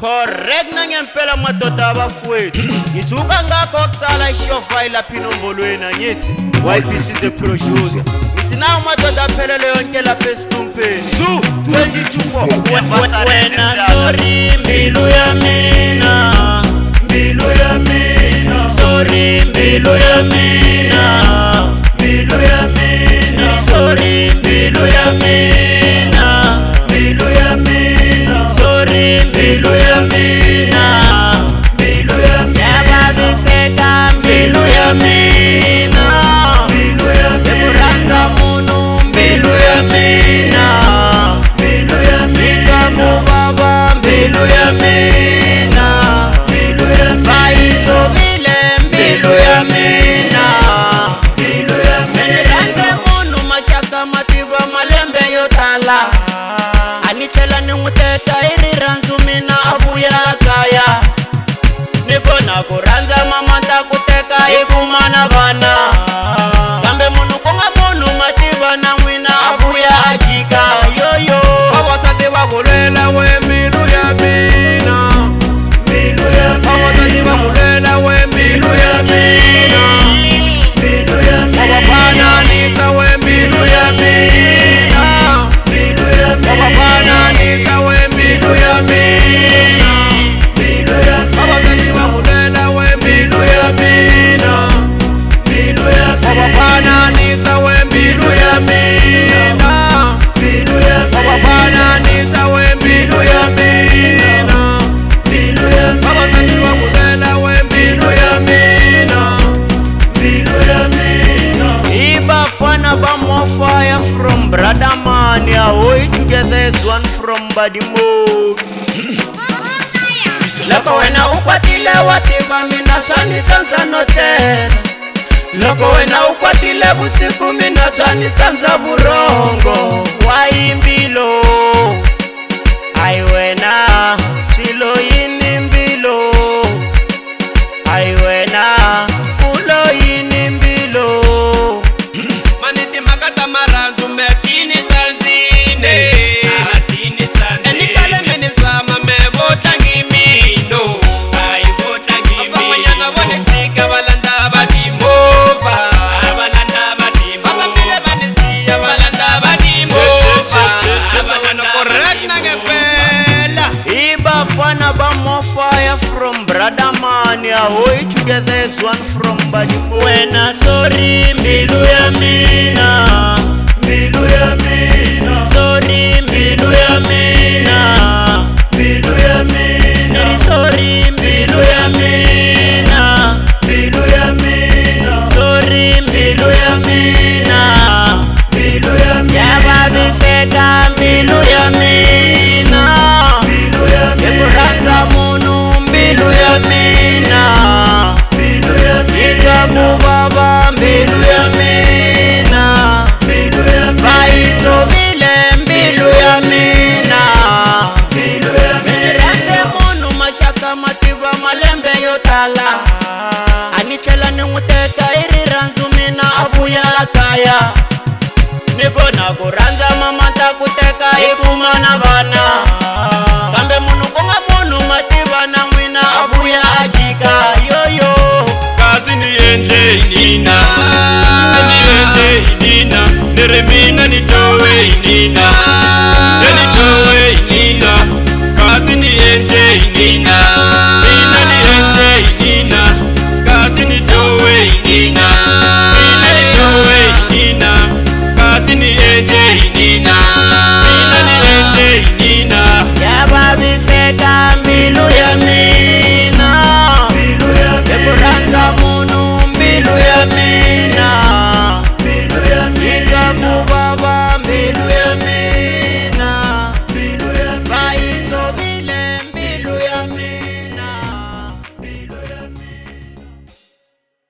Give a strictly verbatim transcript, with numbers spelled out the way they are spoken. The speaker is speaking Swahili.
Correct na ngempela madoda bafowethu. Ngithuka ngakho kuqala ishofa ilapha inombolweni ngithi while this is the producer. Ngithi nawo madoda aphelele yonke lapha esitumpeni. Su twenty-two four. Wena sorry mbilu ya mina. Mbilu ya mina. Sorry mbilu ya mina. Mbilu ya mina. Sorry mbilu ya mina. Mbilu ya mina. Sorry mbilu ya mina. Mbilu ya mina. Yababiseka mbilu ya mina. Mbilu ya mina. Eburanza munu mbilu ya mina. Mbilu ya mina. Mubaba mbilu ya mina. Mbilu ya mina. Baitobile mbilu ya mina. Mbilu ya mina. Eburanza munu mashaka matiba malembe yotala. Anitela nimuteka iri ranzu mina abuya kaya. Niko na kuranza mama ntakuteka ikumana bana. Kambe munu konga munu matiba na mwina abuya ajika yoyo. Awasante wakulela we mbilu ya mina. Mbilu ya mina. Awasante wakulela we mbilu ya mina. Mbilu ya mina. Wabapana nisa we mbilu ya mina. Mbilu ya mina. Wabapana nisa we mbilu ya mina. Mbilu ya mina. Awasante wakulela we mbilu ya mina. Mbilu ya mina. Wabapana nisa we mbilu ya mina. Mbilu ya mina. Wabapana nisa we mbilu ya mina. Mbilu ya mina. Awasante wakulela we mbilu ya mina. Mbilu ya mina. Ibafana ba more fire from brother man. Yeah, we together is one from body mode. Loko wena ukwatile watiba mina shani tanza notela. Loko wena ukwatile busiku mina shani tanza burongo. Waimbilo ai wena chilo yini mbilo. Ai wena ulo yini mbilo. Maniti makata maranzu mekini tanzine. Atini tanzine. Enikale menisama mebota ngimino. Ai bota ngimino. Abamanyana bonetika balanda badimova. Abalanda badimova. Basambile banisiya balanda badimova. Abalanda correct na ngempela. Ibafana ba more fire from brother man. Yeah, we together is one from body mode. Wena sorry mbilu ya mina. Mbilu ya mina. Sorry mbilu ya mina. Mbilu ya mina. Sorry mbilu ya mina. Mbilu ya mina. Sorry mbilu ya mina. Mbilu ya mina. Yababiseka mbilu ya mina. Mbilu ya mina. Eburanza munu mbilu ya mina. Mbilu ya mina. Itakubaba mbilu ya mina. Mbilu ya mina. Baitobile mbilu ya mina. Mbilu ya mina. Eburanza munu mashaka matiba malembe yotala. Anitela nimuteka iri ranzu mina abuya kaya. Niko na kuranza mama ntakuteka ikumana bana. Kambe munu konga munu matiba na mwina abuya ajika yoyo. Kazi niende inina. Niende inina. Neremina nitowe inina.